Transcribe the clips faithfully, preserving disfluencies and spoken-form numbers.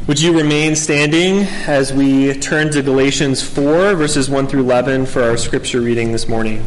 Would you remain standing as we turn to Galatians four, verses one through eleven for our scripture reading this morning?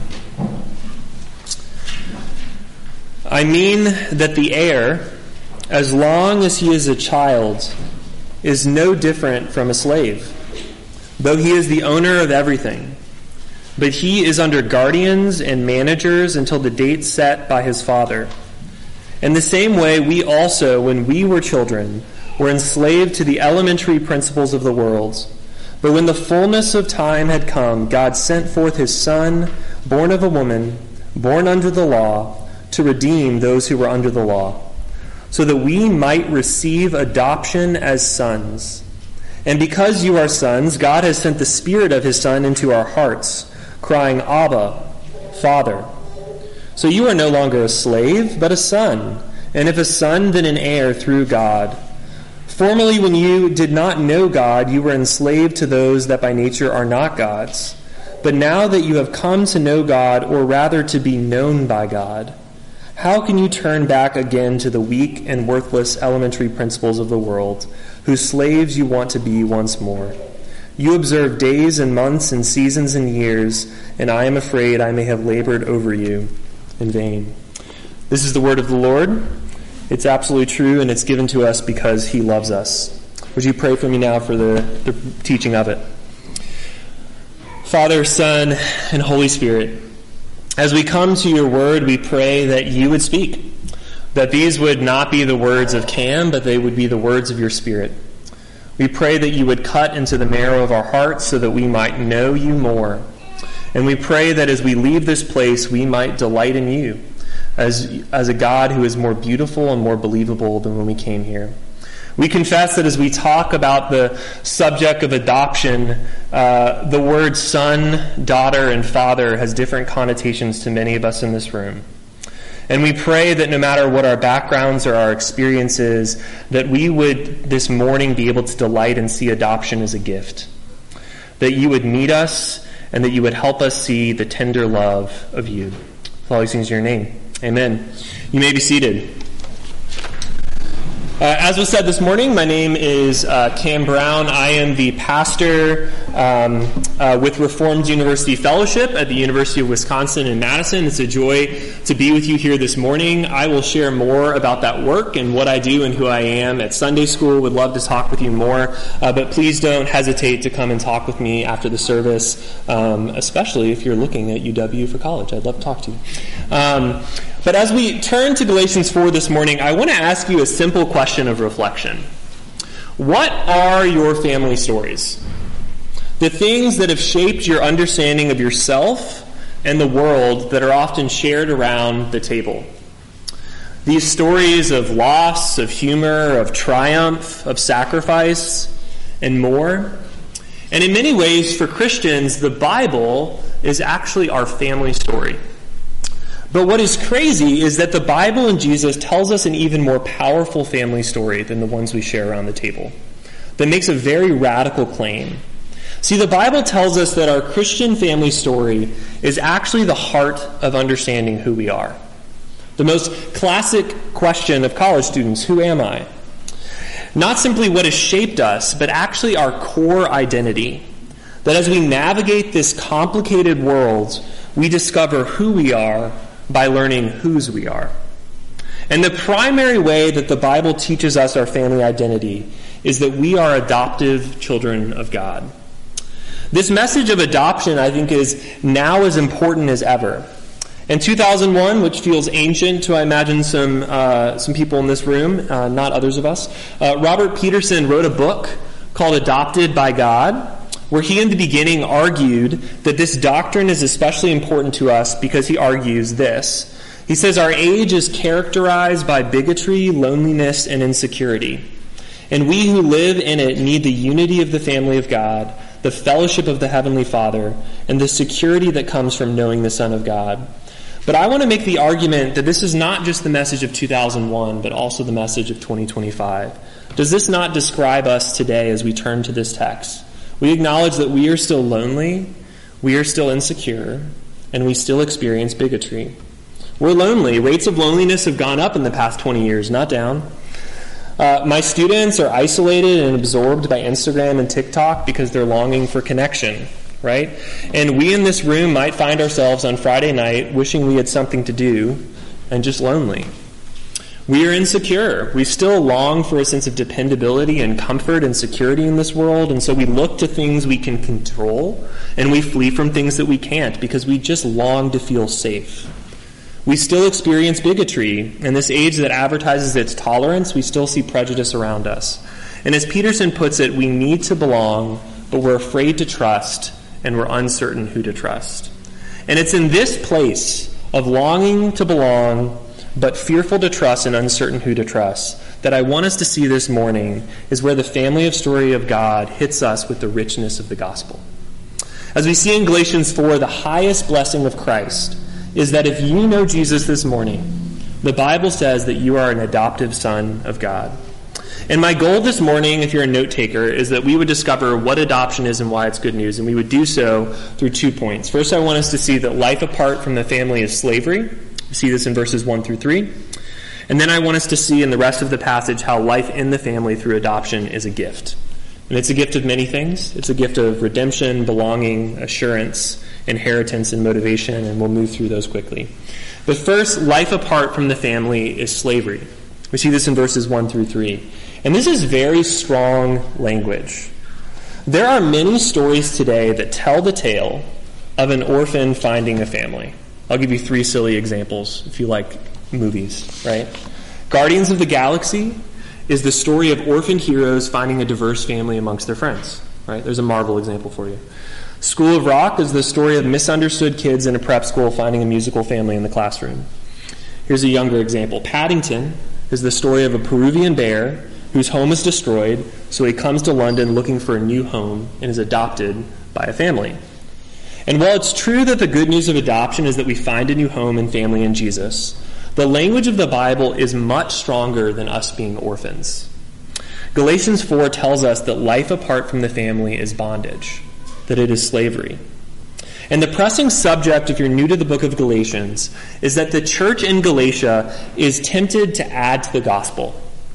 I mean that the heir, as long as he is a child, is no different from a slave, though he is the owner of everything. But he is under guardians and managers until the date set by his father. In the same way, we also, when we were children, were enslaved to the elementary principles of the world. But when the fullness of time had come, God sent forth his Son, born of a woman, born under the law, to redeem those who were under the law, so that we might receive adoption as sons. And because you are sons, God has sent the Spirit of his Son into our hearts, crying, Abba, Father. So you are no longer a slave, but a son, and if a son, then an heir through God. Formerly, when you did not know God, you were enslaved to those that by nature are not God's. But now that you have come to know God, or rather to be known by God, how can you turn back again to the weak and worthless elementary principles of the world, whose slaves you want to be once more? You observe days and months and seasons and years, and I am afraid I may have labored over you in vain. This is the word of the Lord. It's absolutely true, and it's given to us because he loves us. Would you pray for me now for the, the teaching of it? Father, Son, and Holy Spirit, as we come to your word, we pray that you would speak, that these would not be the words of Cam, but they would be the words of your Spirit. We pray that you would cut into the marrow of our hearts so that we might know you more. And we pray that as we leave this place, we might delight in you, as as a God who is more beautiful and more believable than when we came here. We confess that as we talk about the subject of adoption, uh, the word son, daughter, and father has different connotations to many of us in this room. And we pray that no matter what our backgrounds or our experiences, that we would this morning be able to delight and see adoption as a gift. That you would meet us and that you would help us see the tender love of you. For all these things in your name. Amen. You may be seated. Uh, as was said this morning, my name is uh, Cam Brown. I am the pastor um, uh, with Reformed University Fellowship at the University of Wisconsin in Madison. It's a joy to be with you here this morning. I will share more about that work and what I do and who I am at Sunday school. Would love to talk with you more, uh, but please don't hesitate to come and talk with me after the service, um, especially if you're looking at U W for college. I'd love to talk to you. Um, But as we turn to Galatians four this morning, I want to ask you a simple question of reflection. What are your family stories? The things that have shaped your understanding of yourself and the world that are often shared around the table. These stories of loss, of humor, of triumph, of sacrifice, and more. And in many ways, for Christians, the Bible is actually our family story. But what is crazy is that the Bible and Jesus tells us an even more powerful family story than the ones we share around the table, that makes a very radical claim. See, the Bible tells us that our Christian family story is actually the heart of understanding who we are. The most classic question of college students, who am I? Not simply what has shaped us, but actually our core identity. That as we navigate this complicated world, we discover who we are by learning whose we are. And the primary way that the Bible teaches us our family identity is that we are adoptive children of God. This message of adoption, I think, is now as important as ever. In two thousand one, which feels ancient to, I imagine, some uh, some people in this room, uh, not others of us, uh, Robert Peterson wrote a book called Adopted by God, where he in the beginning argued that this doctrine is especially important to us because he argues this. He says, our age is characterized by bigotry, loneliness, and insecurity. And we who live in it need the unity of the family of God, the fellowship of the Heavenly Father, and the security that comes from knowing the Son of God. But I want to make the argument that this is not just the message of two thousand one, but also the message of twenty twenty-five. Does this not describe us today as we turn to this text? We acknowledge that we are still lonely, we are still insecure, and we still experience bigotry. We're lonely. Rates of loneliness have gone up in the past twenty years, not down. Uh, my students are isolated and absorbed by Instagram and TikTok because they're longing for connection, right? And we in this room might find ourselves on Friday night wishing we had something to do and just lonely. We are insecure. We still long for a sense of dependability and comfort and security in this world, and so we look to things we can control, and we flee from things that we can't because we just long to feel safe. We still experience bigotry. In this age that advertises its tolerance, we still see prejudice around us. And as Peterson puts it, we need to belong, but we're afraid to trust, and we're uncertain who to trust. And it's in this place of longing to belong, but fearful to trust and uncertain who to trust, that I want us to see this morning is where the family of story of God hits us with the richness of the gospel. As we see in Galatians four, the highest blessing of Christ is that if you know Jesus this morning, the Bible says that you are an adoptive son of God. And my goal this morning, if you're a note taker, is that we would discover what adoption is and why it's good news, and we would do so through two points. First, I want us to see that life apart from the family is slavery. We see this in verses one through three. And then I want us to see in the rest of the passage how life in the family through adoption is a gift. And it's a gift of many things. It's a gift of redemption, belonging, assurance, inheritance, and motivation, and we'll move through those quickly. But first, life apart from the family is slavery. We see this in verses one through three. And this is very strong language. There are many stories today that tell the tale of an orphan finding a family. I'll give you three silly examples if you like movies, right? Guardians of the Galaxy is the story of orphaned heroes finding a diverse family amongst their friends, right? There's a Marvel example for you. School of Rock is the story of misunderstood kids in a prep school finding a musical family in the classroom. Here's a younger example. Paddington is the story of a Peruvian bear whose home is destroyed, so he comes to London looking for a new home and is adopted by a family. And while it's true that the good news of adoption is that we find a new home and family in Jesus, the language of the Bible is much stronger than us being orphans. Galatians four tells us that life apart from the family is bondage, that it is slavery. And the pressing subject, if you're new to the book of Galatians, is that the church in Galatia is tempted to add to the gospel.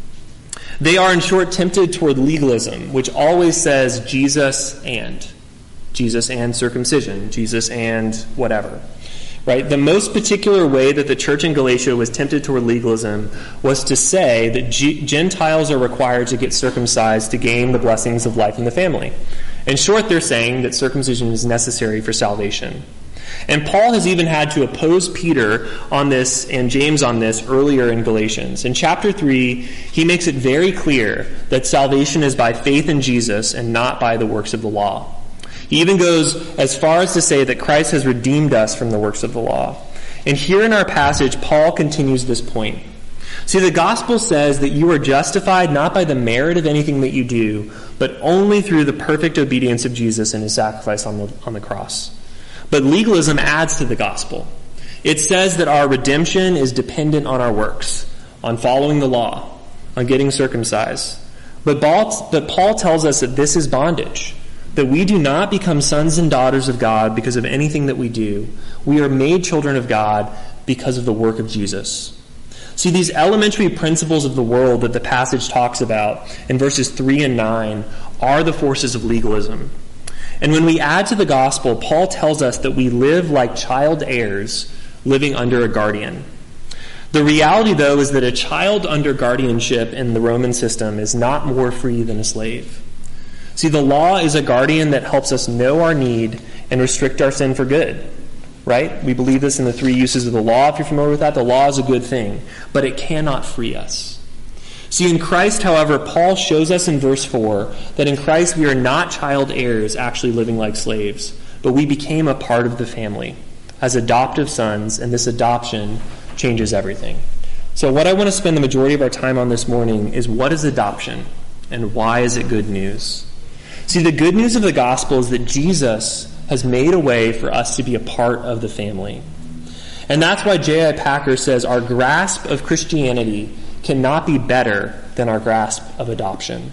They are, in short, tempted toward legalism, which always says Jesus and. Jesus and circumcision, Jesus and whatever, right? The most particular way that the church in Galatia was tempted toward legalism was to say that G- Gentiles are required to get circumcised to gain the blessings of life in the family. In short, they're saying that circumcision is necessary for salvation. And Paul has even had to oppose Peter on this and James on this earlier in Galatians. In chapter three, he makes it very clear that salvation is by faith in Jesus and not by the works of the law. He even goes as far as to say that Christ has redeemed us from the works of the law. And here in our passage, Paul continues this point. See, the gospel says that you are justified not by the merit of anything that you do, but only through the perfect obedience of Jesus and his sacrifice on the, on the cross. But legalism adds to the gospel. It says that our redemption is dependent on our works, on following the law, on getting circumcised. But Paul, but Paul tells us that this is bondage. That we do not become sons and daughters of God because of anything that we do. We are made children of God because of the work of Jesus. See, these elementary principles of the world that the passage talks about in verses three and nine are the forces of legalism. And when we add to the gospel, Paul tells us that we live like child heirs living under a guardian. The reality, though, is that a child under guardianship in the Roman system is not more free than a slave. See, the law is a guardian that helps us know our need and restrict our sin for good, right? We believe this in the three uses of the law. If you're familiar with that, the law is a good thing, but it cannot free us. See, in Christ, however, Paul shows us in verse four that in Christ we are not child heirs actually living like slaves, but we became a part of the family as adoptive sons, and this adoption changes everything. So what I want to spend the majority of our time on this morning is what is adoption and why is it good news? See, the good news of the gospel is that Jesus has made a way for us to be a part of the family. And that's why J I Packer says our grasp of Christianity cannot be better than our grasp of adoption.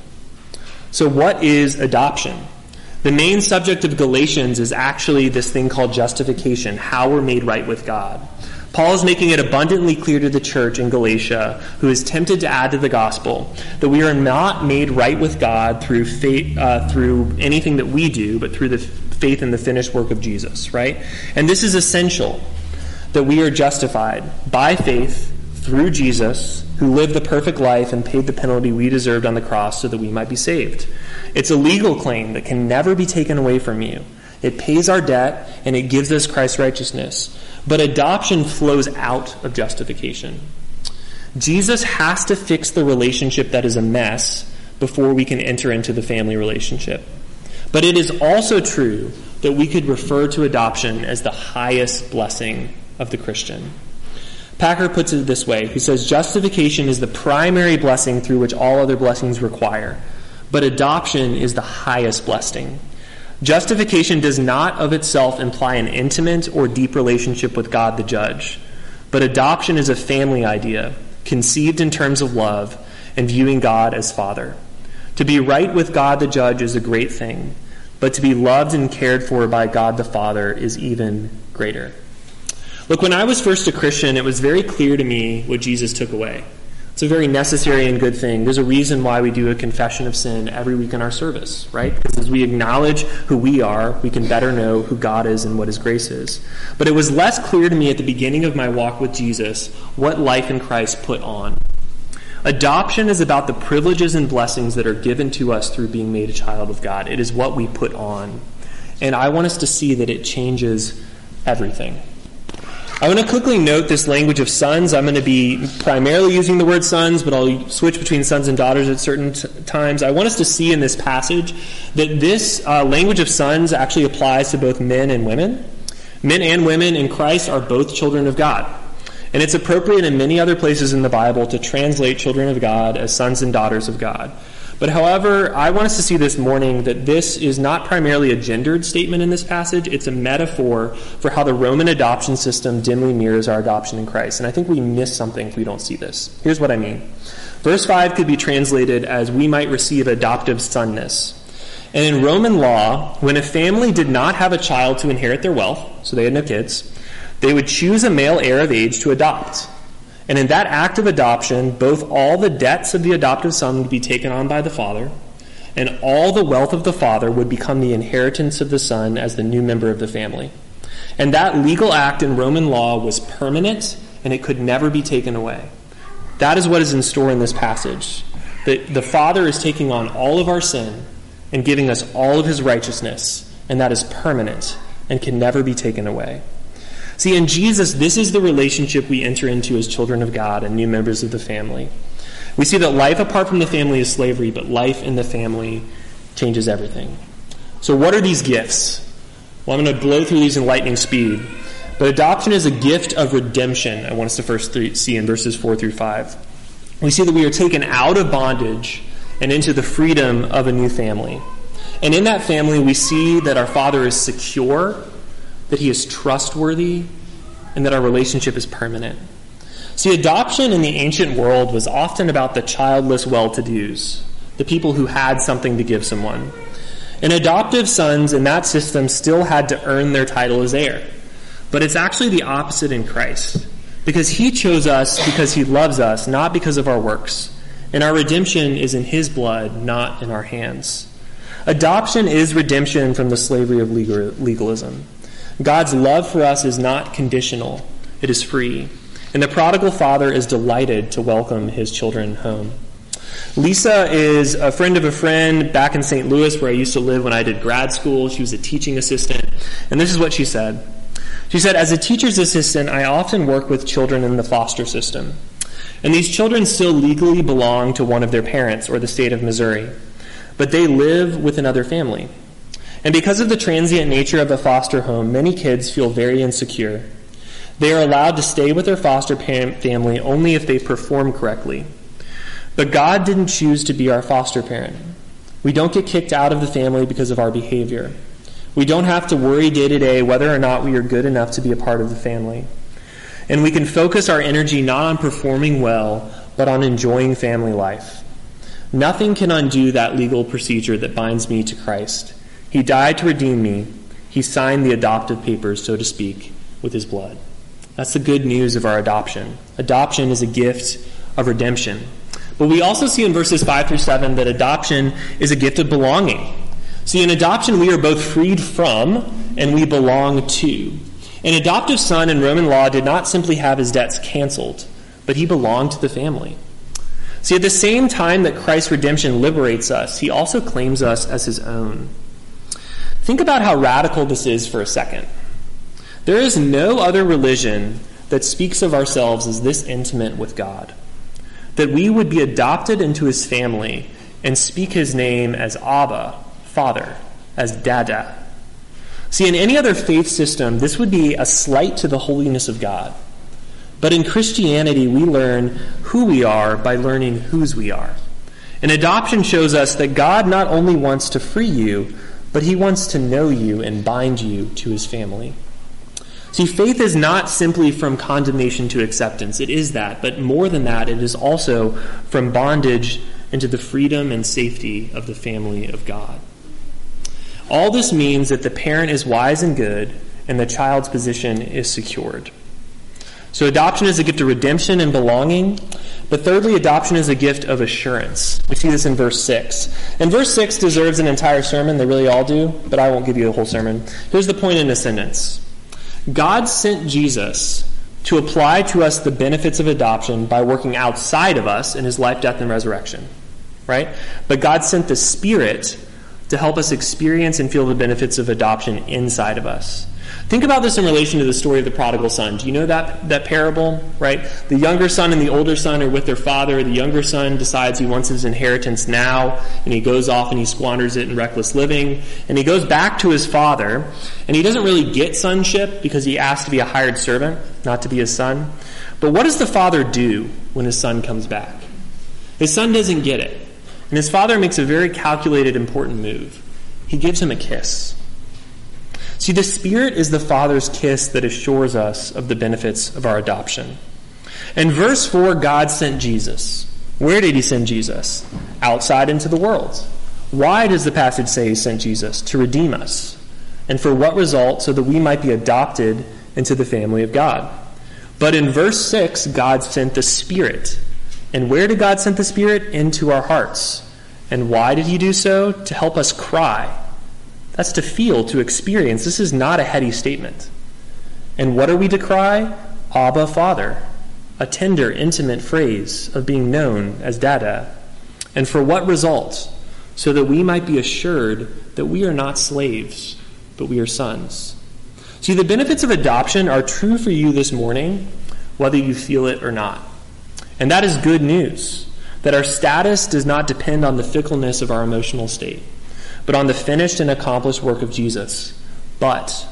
So what is adoption? The main subject of Galatians is actually this thing called justification, how we're made right with God. Paul is making it abundantly clear to the church in Galatia, who is tempted to add to the gospel, that we are not made right with God through faith, uh, through anything that we do, but through the faith in the finished work of Jesus, right? And this is essential, that we are justified by faith through Jesus, who lived the perfect life and paid the penalty we deserved on the cross so that we might be saved. It's a legal claim that can never be taken away from you. It pays our debt, and it gives us Christ's righteousness. But adoption flows out of justification. Jesus has to fix the relationship that is a mess before we can enter into the family relationship. But it is also true that we could refer to adoption as the highest blessing of the Christian. Packer puts it this way. He says, justification is the primary blessing through which all other blessings require, but adoption is the highest blessing. Justification does not of itself imply an intimate or deep relationship with God the judge, but adoption is a family idea, conceived in terms of love and viewing God as Father. To be right with God the judge is a great thing, but to be loved and cared for by God the Father is even greater. Look, when I was first a Christian, it was very clear to me what Jesus took away. It's a very necessary and good thing. There's a reason why we do a confession of sin every week in our service, right? Because as we acknowledge who we are, we can better know who God is and what his grace is. But it was less clear to me at the beginning of my walk with Jesus what life in Christ put on. Adoption is about the privileges and blessings that are given to us through being made a child of God. It is what we put on. And I want us to see that it changes everything. I want to quickly note this language of sons. I'm going to be primarily using the word sons, but I'll switch between sons and daughters at certain t- times. I want us to see in this passage that this uh, language of sons actually applies to both men and women. Men and women in Christ are both children of God. And it's appropriate in many other places in the Bible to translate children of God as sons and daughters of God. But however, I want us to see this morning that this is not primarily a gendered statement in this passage. It's a metaphor for how the Roman adoption system dimly mirrors our adoption in Christ. And I think we miss something if we don't see this. Here's what I mean. Verse five could be translated as we might receive adoptive sonness. And in Roman law, when a family did not have a child to inherit their wealth, so they had no kids, they would choose a male heir of age to adopt. And in that act of adoption, both all the debts of the adoptive son would be taken on by the father, and all the wealth of the father would become the inheritance of the son as the new member of the family. And that legal act in Roman law was permanent, and it could never be taken away. That is what is in store in this passage. That the Father is taking on all of our sin and giving us all of his righteousness, and that is permanent and can never be taken away. See, in Jesus, this is the relationship we enter into as children of God and new members of the family. We see that life apart from the family is slavery, but life in the family changes everything. So what are these gifts? Well, I'm going to blow through these in lightning speed. But adoption is a gift of redemption, I want us to first th- see in verses four through five. We see that we are taken out of bondage and into the freedom of a new family. And in that family, we see that our Father is secure, that he is trustworthy, and that our relationship is permanent. See, adoption in the ancient world was often about the childless well-to-dos, the people who had something to give someone. And adoptive sons in that system still had to earn their title as heir. But it's actually the opposite in Christ, because he chose us because he loves us, not because of our works. And our redemption is in his blood, not in our hands. Adoption is redemption from the slavery of legalism. God's love for us is not conditional. It is free. And the prodigal father is delighted to welcome his children home. Lisa is a friend of a friend back in Saint Louis, where I used to live when I did grad school. She was a teaching assistant. And this is what she said. She said, as a teacher's assistant, I often work with children in the foster system. And these children still legally belong to one of their parents or the state of Missouri. But they live with another family. And because of the transient nature of the foster home, many kids feel very insecure. They are allowed to stay with their foster family only if they perform correctly. But God didn't choose to be our foster parent. We don't get kicked out of the family because of our behavior. We don't have to worry day to day whether or not we are good enough to be a part of the family. And we can focus our energy not on performing well, but on enjoying family life. Nothing can undo that legal procedure that binds me to Christ. He died to redeem me. He signed the adoptive papers, so to speak, with his blood. That's the good news of our adoption. Adoption is a gift of redemption. But we also see in verses five through seven that adoption is a gift of belonging. See, in adoption, we are both freed from and we belong to. An adoptive son in Roman law did not simply have his debts canceled, but he belonged to the family. See, at the same time that Christ's redemption liberates us, he also claims us as his own. Think about how radical this is for a second. There is no other religion that speaks of ourselves as this intimate with God, that we would be adopted into his family and speak his name as Abba, Father, as Dada. See, in any other faith system, this would be a slight to the holiness of God. But in Christianity, we learn who we are by learning whose we are. And adoption shows us that God not only wants to free you, but he wants to know you and bind you to his family. See, faith is not simply from condemnation to acceptance. It is that, but more than that, it is also from bondage into the freedom and safety of the family of God. All this means that the parent is wise and good, and the child's position is secured. So adoption is a gift of redemption and belonging. But thirdly, adoption is a gift of assurance. We see this in verse six. And verse six deserves an entire sermon. They really all do, but I won't give you a whole sermon. Here's the point in a sentence. God sent Jesus to apply to us the benefits of adoption by working outside of us in his life, death, and resurrection. Right? But God sent the Spirit to help us experience and feel the benefits of adoption inside of us. Think about this in relation to the story of the prodigal son. Do you know that, that parable, right? The younger son and the older son are with their father. The younger son decides he wants his inheritance now, and he goes off and he squanders it in reckless living. And he goes back to his father, and he doesn't really get sonship because he asked to be a hired servant, not to be his son. But what does the father do when his son comes back? His son doesn't get it. And his father makes a very calculated, important move. He gives him a kiss. See, the Spirit is the Father's kiss that assures us of the benefits of our adoption. In verse four, God sent Jesus. Where did he send Jesus? Outside into the world. Why does the passage say he sent Jesus? To redeem us. And for what result? So that we might be adopted into the family of God. But in verse six, God sent the Spirit. And where did God send the Spirit? Into our hearts. And why did he do so? To help us cry. That's to feel, to experience. This is not a heady statement. And what are we to cry? Abba, Father. A tender, intimate phrase of being known as Dada. And for what result? So that we might be assured that we are not slaves, but we are sons. See, the benefits of adoption are true for you this morning, whether you feel it or not. And that is good news, that our status does not depend on the fickleness of our emotional state, but on the finished and accomplished work of Jesus. But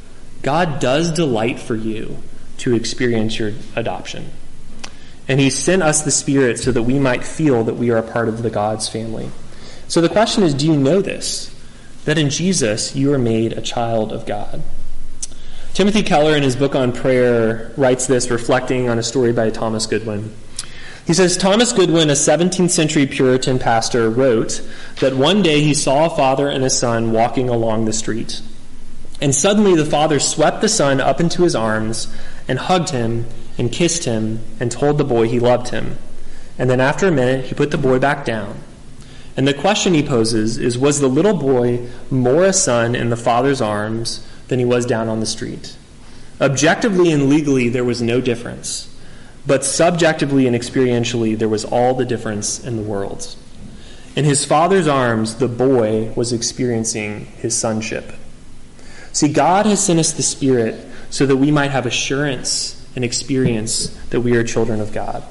God does delight for you to experience your adoption. And he sent us the Spirit so that we might feel that we are a part of the God's family. So the question is, do you know this? That in Jesus you are made a child of God. Timothy Keller, in his book on prayer, writes this, reflecting on a story by Thomas Goodwin. He says, Thomas Goodwin, a seventeenth century Puritan pastor, wrote that one day he saw a father and a son walking along the street. And suddenly the father swept the son up into his arms and hugged him and kissed him and told the boy he loved him. And then after a minute, he put the boy back down. And the question he poses is, was the little boy more a son in the father's arms than he was down on the street? Objectively and legally, there was no difference. But subjectively and experientially, there was all the difference in the world. In his father's arms, the boy was experiencing his sonship. See, God has sent us the Spirit so that we might have assurance and experience that we are children of God.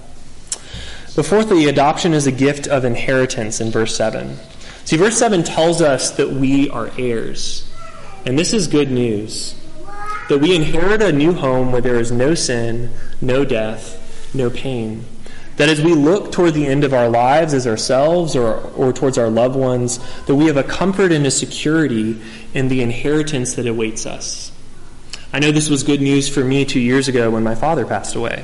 But fourthly, adoption is a gift of inheritance in verse seven. See, verse seven tells us that we are heirs. And this is good news. That we inherit a new home where there is no sin, no death, no pain. That as we look toward the end of our lives as ourselves or, or towards our loved ones, that we have a comfort and a security in the inheritance that awaits us. I know this was good news for me two years ago when my father passed away.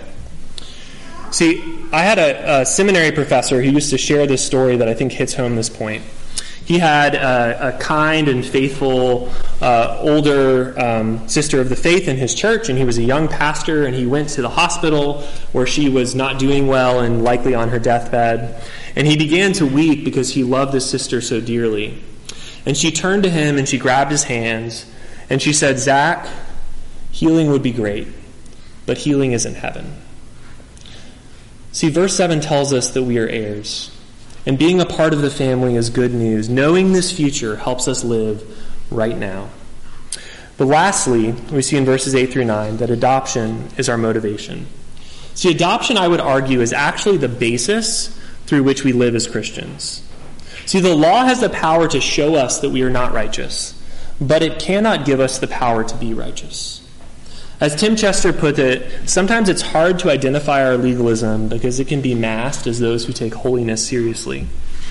See, I had a, a seminary professor who used to share this story that I think hits home this point. He had a, a kind and faithful uh, older um, sister of the faith in his church, and he was a young pastor, and he went to the hospital where she was not doing well and likely on her deathbed. And he began to weep because he loved this sister so dearly. And she turned to him and she grabbed his hands and she said, "Zach, healing would be great, but healing isn't heaven." See, verse seven tells us that we are heirs. And being a part of the family is good news. Knowing this future helps us live right now. But lastly, we see in verses eight through nine that adoption is our motivation. See, adoption, I would argue, is actually the basis through which we live as Christians. See, the law has the power to show us that we are not righteous, but it cannot give us the power to be righteous. As Tim Chester put it, sometimes it's hard to identify our legalism because it can be masked as those who take holiness seriously.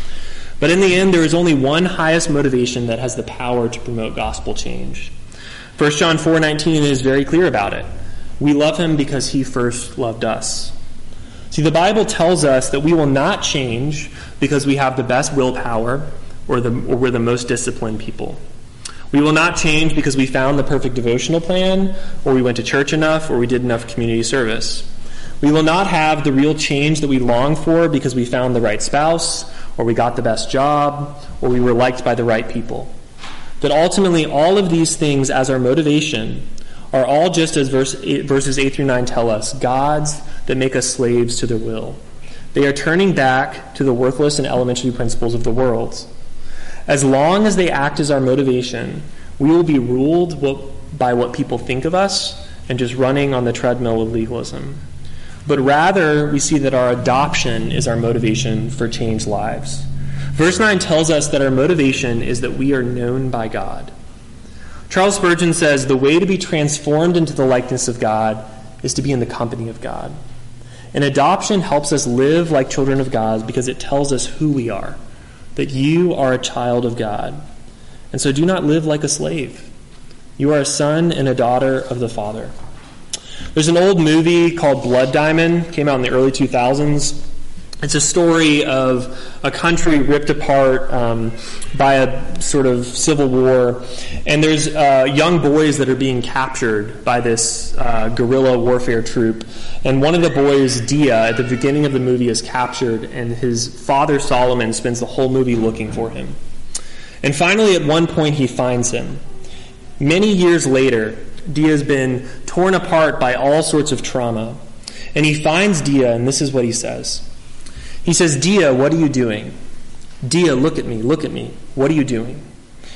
But in the end, there is only one highest motivation that has the power to promote gospel change. First John four nineteen is very clear about it. We love him because he first loved us. See, the Bible tells us that we will not change because we have the best willpower or, the, or we're the most disciplined people. We will not change because we found the perfect devotional plan, or we went to church enough, or we did enough community service. We will not have the real change that we long for because we found the right spouse, or we got the best job, or we were liked by the right people. That ultimately all of these things as our motivation are all just as verse eight, verses eight through nine tell us, gods that make us slaves to their will. They are turning back to the worthless and elementary principles of the world. As long as they act as our motivation, we will be ruled by what people think of us and just running on the treadmill of legalism. But rather, we see that our adoption is our motivation for changed lives. Verse nine tells us that our motivation is that we are known by God. Charles Spurgeon says, "The way to be transformed into the likeness of God is to be in the company of God." And adoption helps us live like children of God because it tells us who we are. That you are a child of God. And so do not live like a slave. You are a son and a daughter of the Father. There's an old movie called Blood Diamond, came out in the early two thousands. It's a story of a country ripped apart um, by a sort of civil war. And there's uh, young boys that are being captured by this uh, guerrilla warfare troop. And one of the boys, Dia, at the beginning of the movie is captured, and his father, Solomon, spends the whole movie looking for him. And finally, at one point, he finds him. Many years later, Dia's been torn apart by all sorts of trauma. And he finds Dia, and this is what he says. He says, "Dia, what are you doing? Dia, look at me, look at me. What are you doing?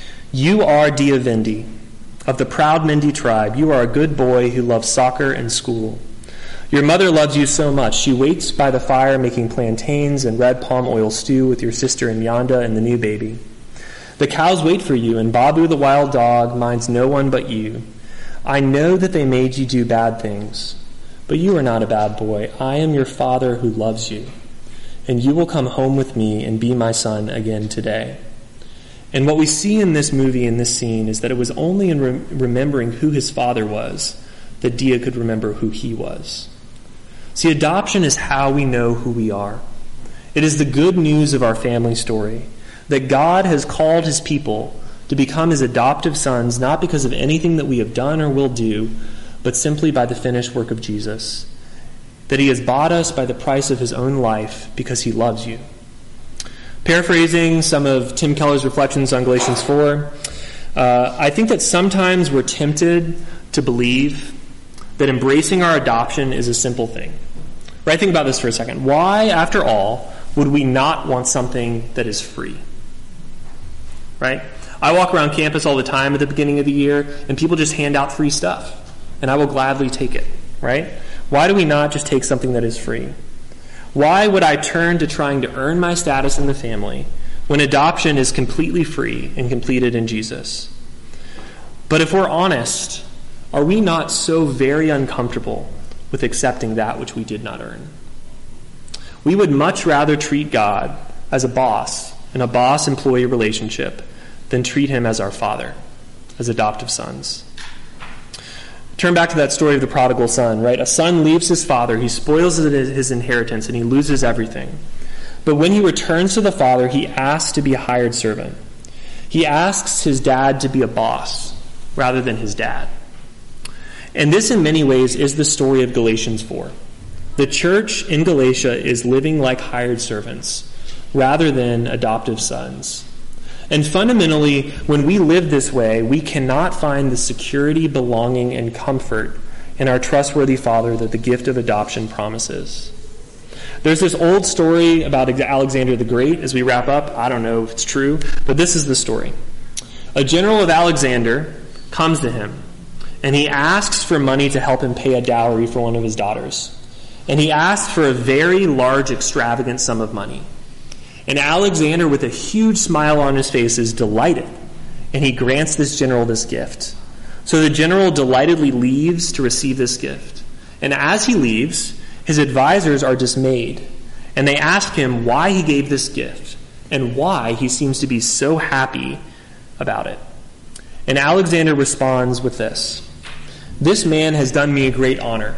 You are Dia Vendi, of the proud Mendi tribe. You are a good boy who loves soccer and school. Your mother loves you so much. She waits by the fire making plantains and red palm oil stew with your sister Nyanda and the new baby. The cows wait for you, and Babu the wild dog minds no one but you. I know that they made you do bad things, but you are not a bad boy. I am your father who loves you. And you will come home with me and be my son again today." And what we see in this movie, in this scene, is that it was only in re- remembering who his father was that Dia could remember who he was. See, adoption is how we know who we are. It is the good news of our family story, that God has called his people to become his adoptive sons, not because of anything that we have done or will do, but simply by the finished work of Jesus. That he has bought us by the price of his own life because he loves you. Paraphrasing some of Tim Keller's reflections on Galatians four, uh, I think that sometimes we're tempted to believe that embracing our adoption is a simple thing. Right? Think about this for a second. Why, after all, would we not want something that is free? Right? I walk around campus all the time at the beginning of the year, and people just hand out free stuff, and I will gladly take it. Right? Why do we not just take something that is free? Why would I turn to trying to earn my status in the family when adoption is completely free and completed in Jesus? But if we're honest, are we not so very uncomfortable with accepting that which we did not earn? We would much rather treat God as a boss in a boss-employee relationship than treat him as our father, as adoptive sons. Turn back to that story of the prodigal son, right? A son leaves his father, he spoils his inheritance, and he loses everything. But when he returns to the father, he asks to be a hired servant. He asks his dad to be a boss rather than his dad. And this, in many ways, is the story of Galatians four. The church in Galatia is living like hired servants rather than adoptive sons. And fundamentally, when we live this way, we cannot find the security, belonging, and comfort in our trustworthy Father that the gift of adoption promises. There's this old story about Alexander the Great as we wrap up. I don't know if it's true, but this is the story. A general of Alexander comes to him, and he asks for money to help him pay a dowry for one of his daughters. And he asks for a very large, extravagant sum of money. And Alexander, with a huge smile on his face, is delighted, and he grants this general this gift. So the general delightedly leaves to receive this gift. And as he leaves, his advisors are dismayed, and they ask him why he gave this gift and why he seems to be so happy about it. And Alexander responds with this: "This man has done me a great honor.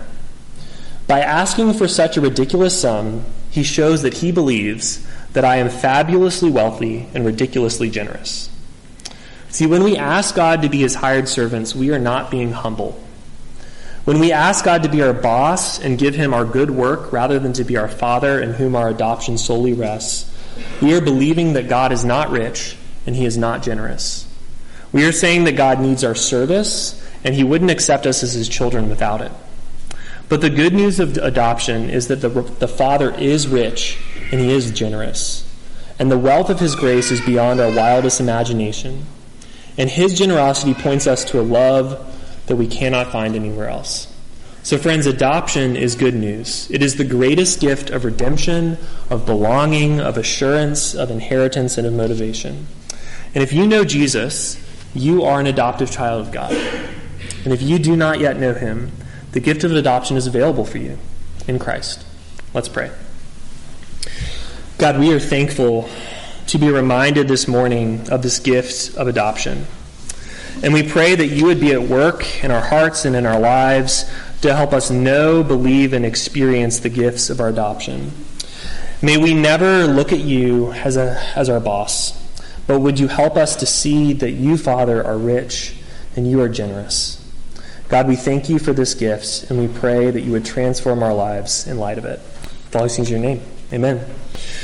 By asking for such a ridiculous sum, he shows that he believes that I am fabulously wealthy and ridiculously generous." See, when we ask God to be his hired servants, we are not being humble. When we ask God to be our boss and give him our good work rather than to be our Father in whom our adoption solely rests, we are believing that God is not rich and he is not generous. We are saying that God needs our service and he wouldn't accept us as his children without it. But the good news of adoption is that the, the Father is rich and he is generous. And the wealth of his grace is beyond our wildest imagination. And his generosity points us to a love that we cannot find anywhere else. So friends, adoption is good news. It is the greatest gift of redemption, of belonging, of assurance, of inheritance, and of motivation. And if you know Jesus, you are an adoptive child of God. And if you do not yet know him, the gift of adoption is available for you in Christ. Let's pray. God, we are thankful to be reminded this morning of this gift of adoption. And we pray that you would be at work in our hearts and in our lives to help us know, believe, and experience the gifts of our adoption. May we never look at you as a, as our boss, but would you help us to see that you, Father, are rich and you are generous. God, we thank you for this gift, and we pray that you would transform our lives in light of it. With all these things in your name, amen.